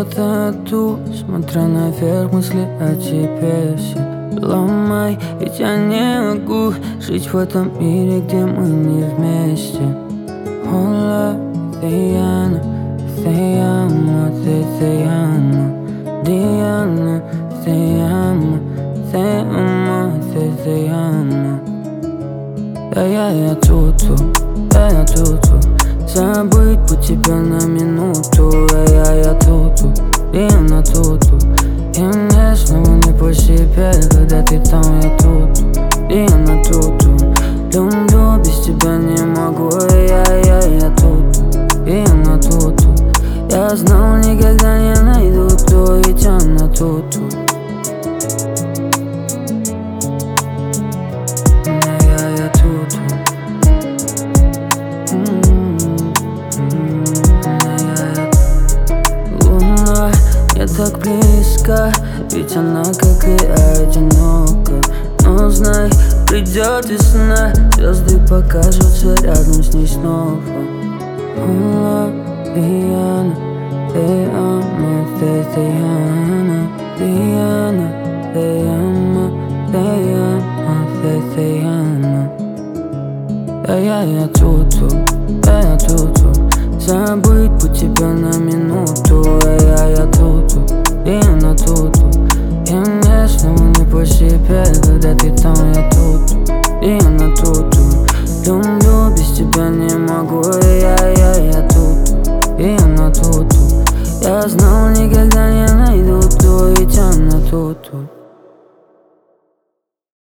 где-то тут, смотря наверх, мысли о тебе все ломай, ведь я не могу жить в этом мире, где мы не вместе. Hola, Diana, te amo, te amo, Diana, te amo, te amo. Я тут, забыть по тебе на минуту. Я тут, и она тут. И мне снова не по себе, когда ты там, я тут, и она тут. Люблю, без тебя не могу, я тут, и она тут. Я знал, никогда не найду то, ведь она тут. Я тут. Луна не так близко, ведь она, как и одинока. Но знай, придет весна, звезды покажутся рядом с ней снова. Hola, Diana, te amo, te amo, Diana, te amo, te amo. Я тут, забыть по тебе на минуту. Я тут, и она тут. И мне снова не по себе, когда ты там, я тут, и она тут. Люблю, без тебя не могу, я тут, и она тут. Я знал, никогда не найду то, ведь она тут.